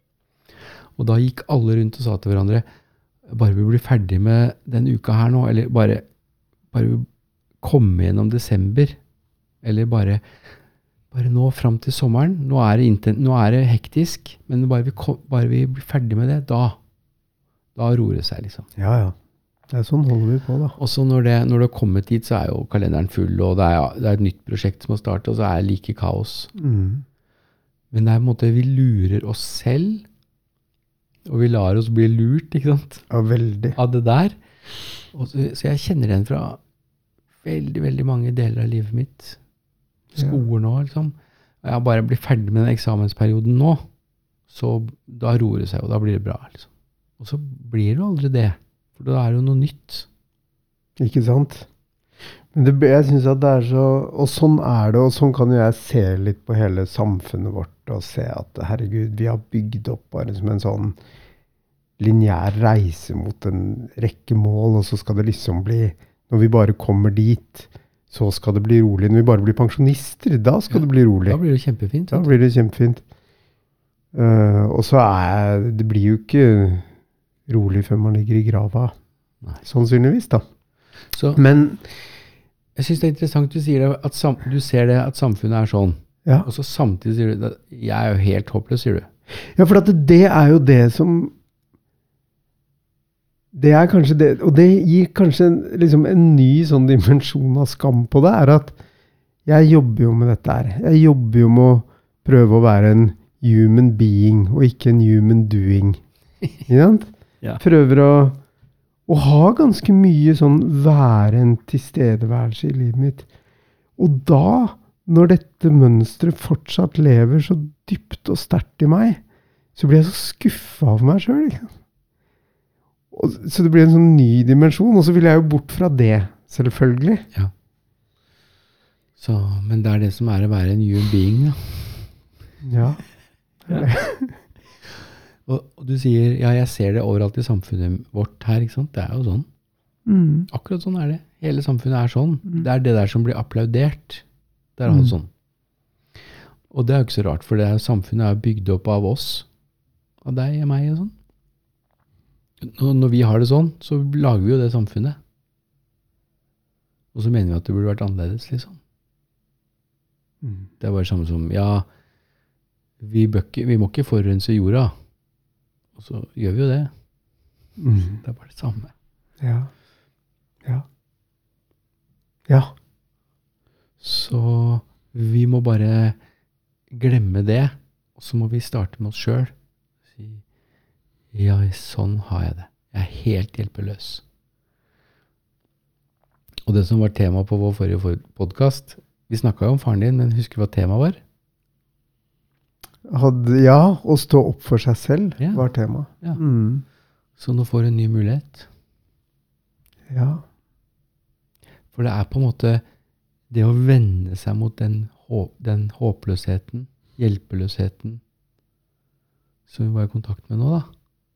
Og da gikk alle rundt og sa til hverandre, bare vi blir ferdig med den uka her nå, eller bare, bare vi komme gjennom desember, eller bare, bare nå frem til sommeren, nå er det, inten, nå er det hektisk, men bare vi, kom, bare vi blir ferdig med det, da, da roer det seg liksom. Ja, ja. Det er sånn holder vi på da. Og så når det, når det har kommet dit, så er jo kalenderen full, og det er, det er et nytt prosjekt som har startet, og så er det like kaos. Mm. Men det er på en måte, vi lurer oss selv, og vi lar oss bli lurt, ikke sant? Ja, veldig. Av det der. Og så, så jeg kjenner den fra veldig, veldig mange deler av livet mitt. Skolen nå, liksom. Og jeg bare blir ferdig med den eksamensperioden nå, så da roer det seg, og da blir det bra, liksom. Og så blir det aldri det. For det er jo noe nytt. Ikke sant? Men det, jeg synes at det er så, og sånn er det, og sånn kan jo jeg se litt på hele samfunnet vårt, og se at herregud, vi har bygd opp bare som en sånn lineær reise mot en rekke mål, og så skal det liksom bli, når vi bare kommer dit, så skal det bli rolig. Når vi bare blir pensjonister, da skal ja, det bli rolig. Da blir det kjempefint. Da blir det kjempefint. Uh, og så er, det blir jo ikke rolig før man ligger i grava. Nei. Sannsynligvis da. Så, Men jeg synes det er interessant du sier det, at sam, du ser det at samfunnet er sånn. Ja. Og så samtidig sier du at jeg er jo helt håpløs, sier du. Ja, for at det, det er jo det som det er kanskje det, og det gir kanskje en, liksom en ny sånn dimensjon av skam på det, er at jeg jobber jo med dette her. Jeg jobber jo med å prøve å være en human being, og ikke en human doing. Ja. Prøver å, å ha ganske mye sånn være en tilstedeværelse i livet mitt. Og da, når dette mønstret fortsatt lever så dypt og sterkt i meg, så blir jeg så skuffet av meg selv, ikke sant? Og, så det blir en sånn ny dimensjon, og så vil jeg jo bort fra det, selvfølgelig. Ja. Så, men det er det som er å være en human being, da. Ja. ja. og, og du sier, ja, jeg ser det overalt i samfunnet vårt her, ikke sant? Det er jo sånn. Mm. Akkurat sånn er det. Hele samfunnet er sånn. Mm. Det er det der som blir applaudert. Det er mm. sånn. Og det er jo ikke så rart, for det er, samfunnet er bygd opp av oss, av deg og meg og sånn. Når vi har det sånn, så lager vi jo det samfunnet. Og så mener vi at det burde vært annerledes, liksom. Mm. Det er bare samme som, ja, vi, bøkker, vi må ikke forurense jorda. Og så gjør vi jo det. Mm. Det er bare det samme. Ja. Ja. Ja. Så vi må bare glemme det, og så må vi starte med oss selv. Si, ja, sånn har jeg det. Jeg er helt hjelpeløs. Og det som var tema på vår forrige podcast, vi snakket jo om faren din, men husker du hva tema var? Hadde, ja, å stå opp for seg selv ja. Var tema. Ja. Mm. Så nå får du en ny mulighet. Ja. For det er på en måte det å vende seg mot den, den håpløsheten, hjelpeløsheten, som vi var i kontakt med nå da.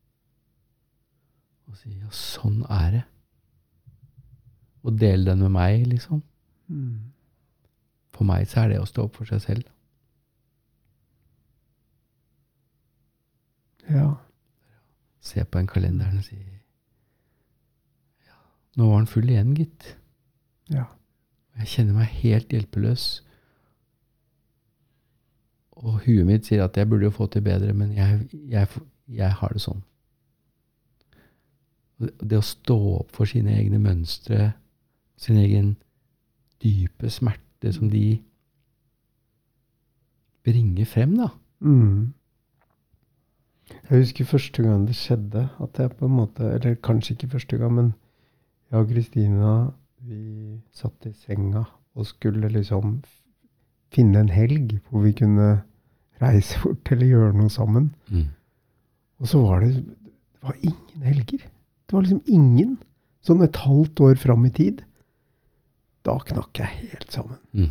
Og si, ja, sånn er det. Og dele den med meg, liksom. Mm. For meg så er det å stå opp for seg selv. Ja. Se på en kalender og si, ja, nå var den full igjen, gitt. Ja. Jeg kjenner meg helt hjelpeløs. Og huet mitt sier at jeg burde jo få til bedre, men jeg, jeg, jeg har det sånn. Det å stå opp for sine egne mønstre, sin egen dype smerte som de bringer frem, da. Mm. Jeg husker første gang det skjedde, at jeg på en måte, eller kanskje ikke første gang, men jeg og Kristina, vi satt i senga og skulle liksom finne en helg hvor vi kunne reise fort eller gjøre noe sammen. Mm. Og så var det, det var ingen helger. Det var liksom ingen. Sånn et halvt år fram i tid. Da knakk jeg helt sammen. Mm.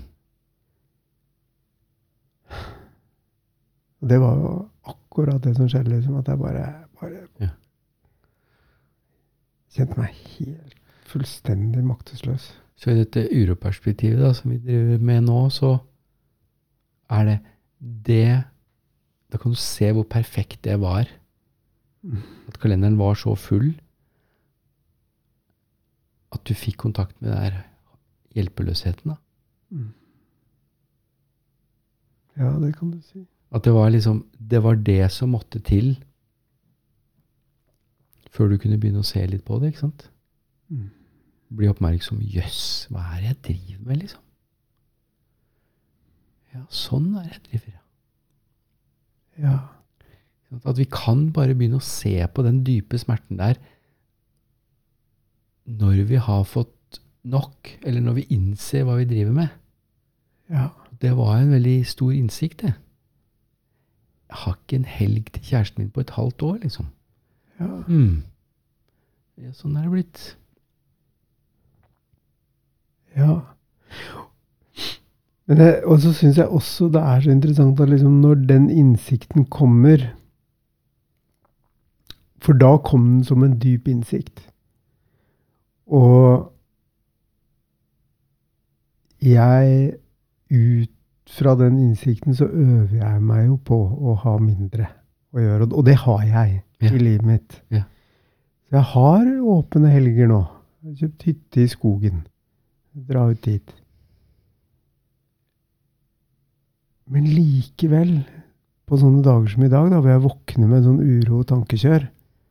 Og det var jo akkurat det som skjedde, liksom, at jeg bare, bare ja. Kjente meg helt fullstendig maktesløs. Så i dette uroperspektivet da, som vi driver med nå, så er det det, da kan du se hvor perfekt det var. Mm. At kalenderen var så full, at du fikk kontakt med den der hjelpeløsheten da. Mm. Ja, det kan du si. At det var liksom, det var det som måtte til før du kunne begynne å se litt på det, ikke sant? Mm. Bli oppmerksom, jøss, hva er det jeg driver med, liksom? Ja, sånn er det jeg driver. Ja. At vi kan bare begynne å se på den dype smerten der når vi har fått nok, eller når vi innser hva vi driver med. Ja. Det var en veldig stor innsikt, det. Jeg har ikke en helg til kjæresten min på et halvt år, liksom. Ja. Mm. Ja, sånn er det blitt. Ja. Men det, og så synes jeg også det er så interessant at liksom når den innsikten kommer, For da kom den som en dyp innsikt. Og jeg, ut fra den innsikten, så øver jeg meg jo på å ha mindre å gjøre. Og det har jeg Ja. i livet mitt. Ja. Så jeg har åpne helger nå. Jeg har kjøpt hytte i skogen. Dra ut dit. Men likevel, på sånne dager som i dag, da, hvor jeg våkner med en sånn uro og tankekjør,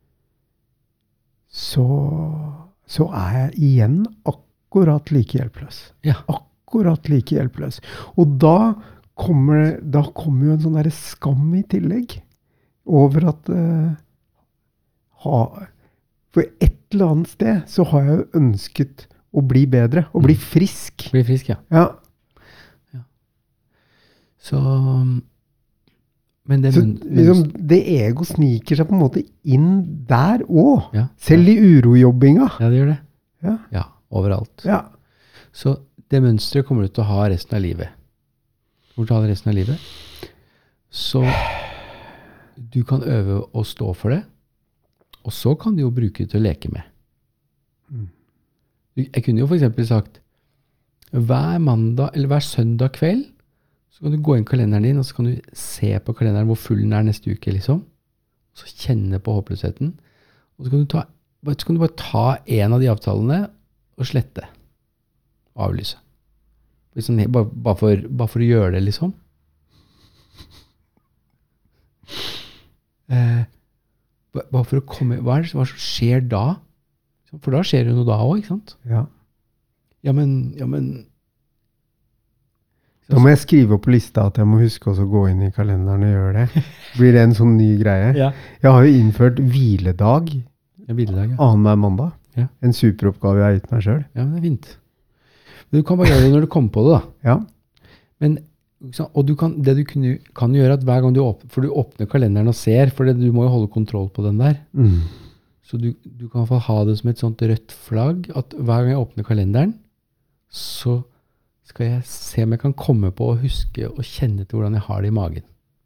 så, så er jeg igjen akkurat like hjelpeløs. Ja. Akkurat like hjelpeløs. Og da kommer, da kommer jo en sånn der skam i tillegg over at uh, ha, for et eller annet sted så har jeg jo ønsket å bli bedre, å bli frisk. Bli frisk, ja. Ja. ja. Så, men det... Så men, liksom, det ego sniker seg på en måte inn der også. Ja. Selv i urojobbinga. Ja, det gjør det. Ja. Ja, overalt. Ja. Så det mønstret kommer du til å ha resten av livet. Hvor du har det resten av livet. Så du kan øve å stå for det, og så kan du jo bruke det til å leke med. Mm. Jeg kunne jo for eksempel sagt, hver mandag, eller hver søndag kveld, så kan du gå inn i kalenderen din, og så kan du se på kalenderen hvor full den er neste uke, liksom. Og så kjenne på håpløsheten. Og så kan du, ta, så kan du bare ta en av de avtalene og slette. Og avlyse. Liksom, bare, bare, for, bare for å gjøre det, liksom. Eh, bare for å komme... Hva er det hva som skjer da? For da skjer det noe da også, ikke sant? Ja. Ja, men... Ja, men Da må jeg skrive opp på lista at jeg må huske også å gå inn i kalenderen og gjøre det. Blir det en sånn ny greie? Ja. Jeg har jo innført hviledag Ja, hviledag, ja. annenhver mandag. Ja. En superoppgave jeg har gitt meg selv. Ja, men det er fint. Men du kan bare gjøre det når du kommer på det, da. Ja. Men, ikke sant? Og du kan, det du kan, kan gjøre at hver gang du åpner, for du åpner kalenderen og ser, for det, du må jo holde kontroll på den der. Mm. Så du, du kan i hvert fall ha det som et sånt rødt flagg, at hver gang jeg åpner kalenderen, så skal jeg se om jeg kan komme på å huske og kjenne til hvordan jeg har det i magen.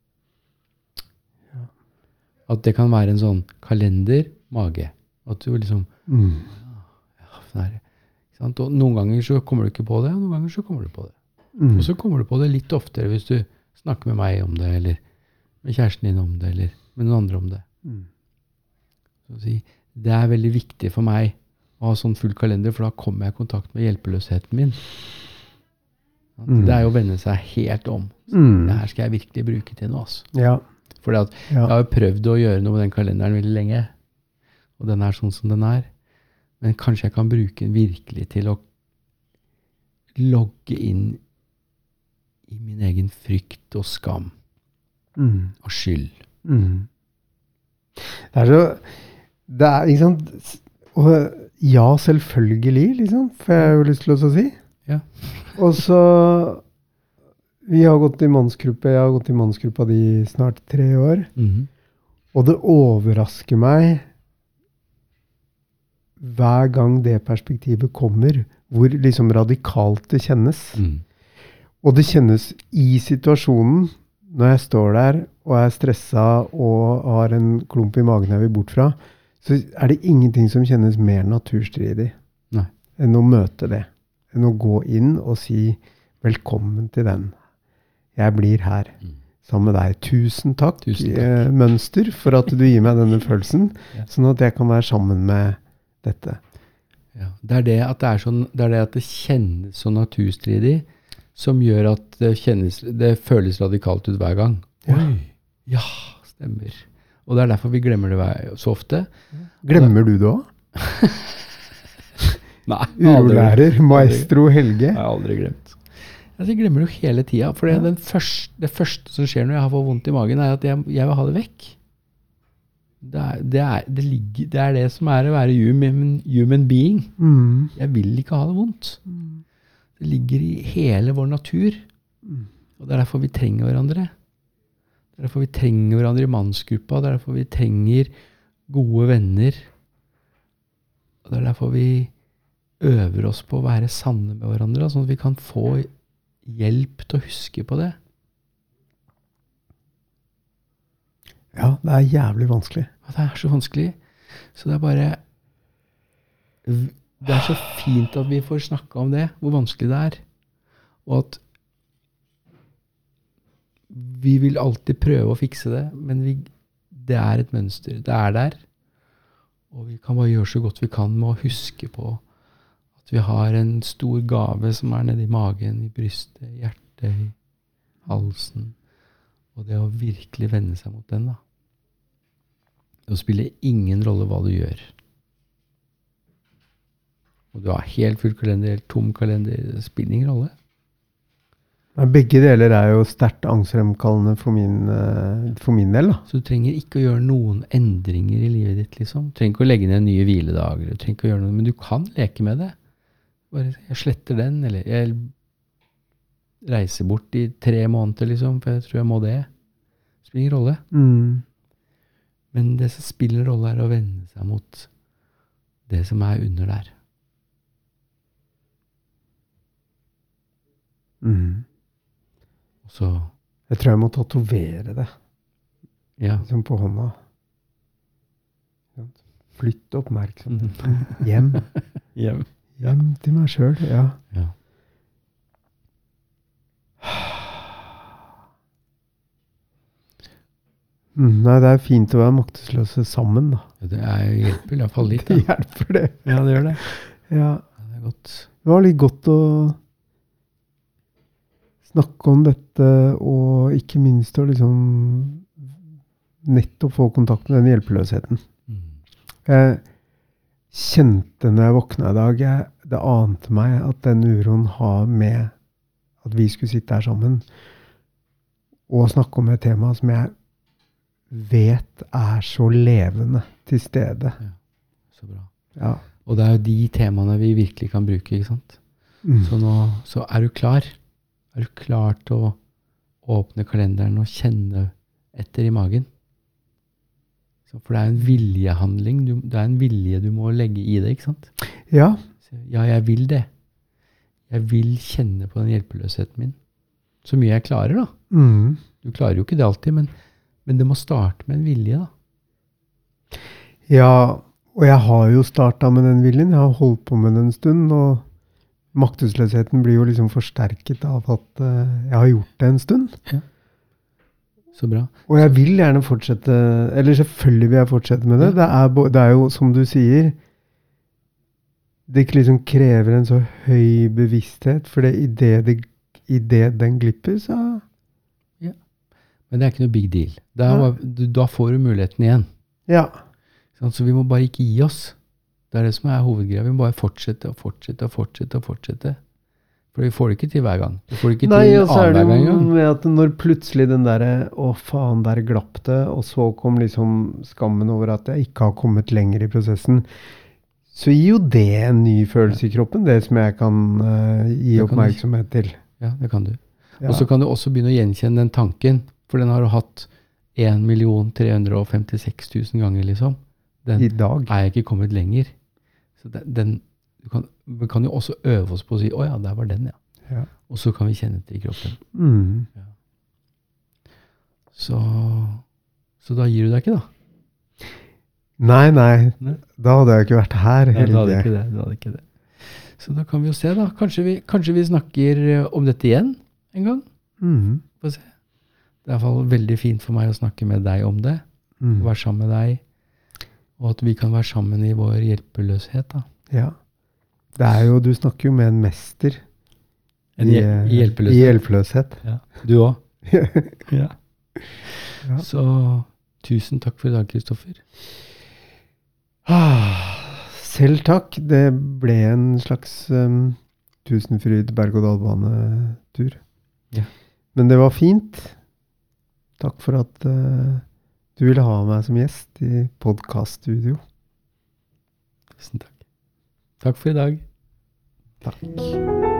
Ja. At det kan være en sånn kalender, mage. At du liksom, Mm. ja, sånn er det. Ikke sant? Og noen ganger så kommer du ikke på det, og noen ganger så kommer du på det. Mm. Og så kommer du på det litt oftere hvis du snakker med meg om det, eller med kjæresten din om det, eller med noen andre om det. Mm. Så å si, det er veldig viktig for meg å ha sånn full kalender, for da kommer jeg i kontakt med hjelpeløsheten min. Mm. Det er jo å vende seg helt om. Mm. Det her skal jeg virkelig bruke til noe. Altså. Ja. Fordi at Ja. jeg har jo prøvd å gjøre noe med den kalenderen veldig lenge, og den er sånn som den er. Men kanskje jeg kan bruke den virkelig til å logge inn i min egen frykt og skam Mm. og skyld. Mm. Det er så det er, ikke sant, og ja, selvfølgelig, liksom, for jeg har jo lyst til å si. Ja. Og så vi har gått i mannsgruppe, jeg har gått i mannsgruppa de snart tre år, Mhm. og det overrasker meg hver gang det perspektivet kommer, hvor liksom radikalt det kjennes. Mm. Og det kjennes i situasjonen, når jeg står der og er stresset og har en klump i magen jeg vil bort fra, så er det ingenting som kjennes mer naturstridig Nei. enn å møte det. Enn å gå inn og si velkommen til den. Jeg blir her Mm. sammen med deg. Tusen takk, Tusen takk. Eh, mønster, for at du gir meg denne følelsen, Ja. sånn at jeg kan være sammen med dette. Ja, det er det at det er sånn, det er det at det kjennes så naturstridig, som gjør at det kjennes, det føles radikalt ut hver gang. Ja. Oi, ja, stemmer. Og det er derfor vi glemmer det hver- så ofte. Glemmer du det også? Nei, Urolærer, maestro Helge. Jeg har aldri glemt. Altså, jeg glemmer det jo hele tiden, for det, den første, det første som skjer når jeg har fått vondt i magen, er at jeg, jeg vil ha det vekk. Det er det, er, det, ligger, det er det som er å være human, human being. Mm. Jeg vil ikke ha det vondt. Det ligger i hele vår natur. Mm. Og det er derfor vi trenger hverandre. Det er derfor vi trenger hverandre i mannsgruppa. Det er derfor vi trenger gode venner. Og det er derfor vi øver oss på å være sanne med hverandre, sånn at vi kan få hjelp til å huske på det. Ja, det er jævlig vanskelig. Ja, det er så vanskelig. Så det er bare Det er så fint at vi får snakke om det, hvor vanskelig det er. Og at vi vil alltid prøve å fikse det, men vi, det er et mønster. Det er der. Og vi kan bare gjøre så godt vi kan med å huske på at vi har en stor gave som er nede i magen, i brystet, i hjertet, i halsen. Og det å virkelig vende seg mot den, da. Det spiller ingen rolle hva du gjør. Og du har helt full kalender, helt tom kalender, det spiller ingen rolle. Men begge deler er jo sterkt angstfremkallende for min, for min del, da. Så du trenger ikke å gjøre noen endringer i livet ditt, liksom. Du trenger ikke å legge ned nye hviledager, du trenger ikke å gjøre noe, men du kan leke med det. Bare, jeg sletter den, eller jeg reiser bort i tre måneder, liksom, for jeg tror jeg må det. Det spiller ingen rolle. Mm. Men det som spiller rolle er å vende seg mot det som er under der. Mm. Og så Jeg tror jeg må tatovere det. Ja. Liksom på hånda. Flytt oppmerksomheten. Hjem. Hjem. Hjem til meg selv, ja. Ja. Mm, nei, det er fint å være maktesløse sammen, da. Ja, det er, hjelper i hvert fall litt. Det Da. hjelper det. Ja, det gjør det. Ja. Ja, det er godt. Det var litt godt å snakke om dette, og ikke minst å liksom nettopp få kontakt med den hjelpeløsheten. Mm. Jeg kjente når jeg våkna i dag, jeg, det ante meg at den uroen har med at vi skulle sitte her sammen og snakke om et tema som jeg vet er så levende til stede. Ja, så bra. Ja. Og det er jo de temaene vi virkelig kan bruke, ikke sant? Mm. Så nå, så er du klar. Er du klar til å åpne kalenderen og kjenne etter i magen? Så for det er en viljehandling. Du, det er en vilje du må legge i det, ikke sant? Ja. Så, ja, jeg vil det. Jeg vil kjenne på den hjelpeløsheten min. Så mye jeg klarer, da. Mm. Du klarer jo ikke det alltid, men, men det må starte med en vilje, da. Ja, og jeg har jo startet med den viljen. Jeg har holdt på med den en stund, og maktesløsheten blir jo liksom forsterket av at uh, jeg har gjort det en stund. Ja. Så bra. Og jeg vil gjerne fortsette, eller selvfølgelig vil jeg fortsette med det. Det er, bo- det er jo, som du sier, det ikke liksom krever en så høy bevissthet, for det, i, det, det, i det den glipper, så... Men det er ikke noe big deal. Da, Ja. du, da får du muligheten igjen. Ja. Sånn, så vi må bare ikke gi oss. Det er det som er hovedgreia. Vi må bare fortsette og fortsette og fortsette og fortsette. For vi får det ikke til hver gang. Vi får det ikke Nei, til og så er det annenhver jo gang. med at når plutselig den der, å faen, der glapp det, og så kom liksom skammen over at jeg ikke har kommet lenger i prosessen, så gir jo det en ny følelse i kroppen, det som jeg kan uh, gi Det kan du- oppmerksomhet til. Ja, det kan du. Ja. Og så kan du også begynne å gjenkjenne den tanken. For den har du hatt en million tre hundre femtiseks tusen ganger, liksom. Den I dag. er jeg ikke kommet lenger. Så den, den du kan, vi kan jo også øve oss på å si, å ja, der var den, ja. Ja. Og så kan vi kjenne det i kroppen. Mm. Så, så da gir du deg ikke, da. Nei, nei. Nei. Da hadde jeg ikke vært her. Nei, du hadde Helge. ikke det, du hadde ikke det. Så da kan vi jo se, da. Kanskje vi, kanskje vi snakker eh, om dette igjen en gang. Mm. Få se. Det er i hvert fall veldig fint for meg å snakke med deg om det. Mm. Være sammen med deg. Og at vi kan være sammen i vår hjelpeløshet, da. Ja. Det er jo, du snakker jo med en mester En hjel- i hjelpeløshet. I hjelpeløshet. Ja. Du også. Ja. Ja. Så tusen takk for i dag, Kristoffer. Ah, selv takk. Det ble en slags um, tusenfryd berg-og-dal-bane-tur. Ja. Men det var fint. Takk for at uh, du ville ha meg som gjest i podcaststudio. Tusen takk. Takk for i dag. Takk.